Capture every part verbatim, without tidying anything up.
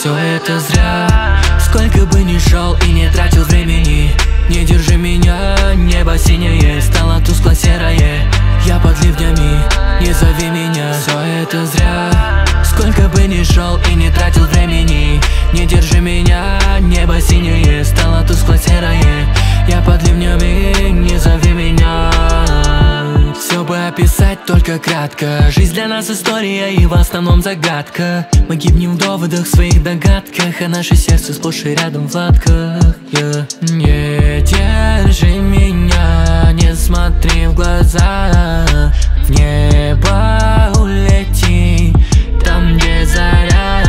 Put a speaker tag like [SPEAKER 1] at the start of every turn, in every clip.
[SPEAKER 1] Все это зря. Сколько бы ни шел и не тратил времени, не держи меня, небо синее стало тускло-серое. Я под ливнями, не зови меня. Все это зря. Сколько бы ни шел и не тратил времени, не держи меня, небо синее стало тускло-серое. Я под ливнями, не зови меня. Все бы описать только кратко. Жизнь для нас история и в основном загадка. Мы гибнем в доводах, в своих догадках, а наше сердце сплошь и рядом в латках. yeah. Не держи меня, не смотри в глаза. В небо улети, там где заря.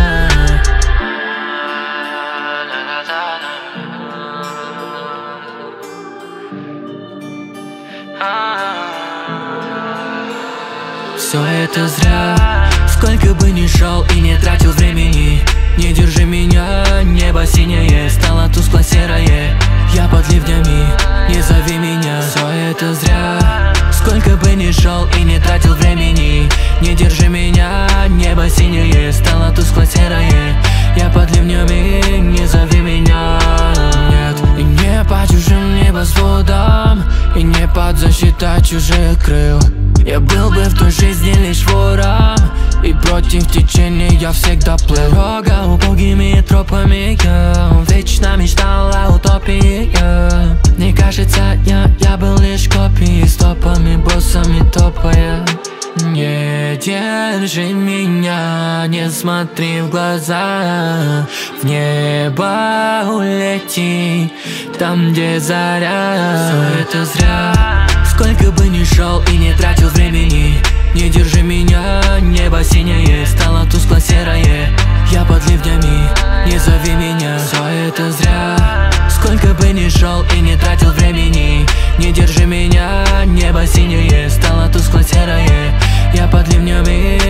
[SPEAKER 1] Все это зря. Сколько бы ни шел и не тратил времени, не держи меня, небо синее стало тускло-серое. Я под ливнями, не зови меня. Все это зря. Сколько бы ни шел и не тратил времени, не держи меня, небо синее стало тускло-серое. Я под ливнями, не зови меня. Нет, и не по чужим небосводам, и не под защитой чужих крыл. Я был бы в той жизни лишь вором, и против течения я всегда плыл. Дорога убогими тропами, я вечно мечтала о утопии, я. Мне кажется, я, я был лишь копией, стопами, боссами топая. Не держи меня, не смотри в глаза. В небо улети, там где заря. Все это зря. Сколько бы ни шел и не тратил времени, не держи меня, небо синее стало тускло-серое. Я под ливнями, не зови меня. Все это зря. Сколько бы ни шел и не тратил времени, не держи меня, небо синее стало тускло-серое. Я под ливнями,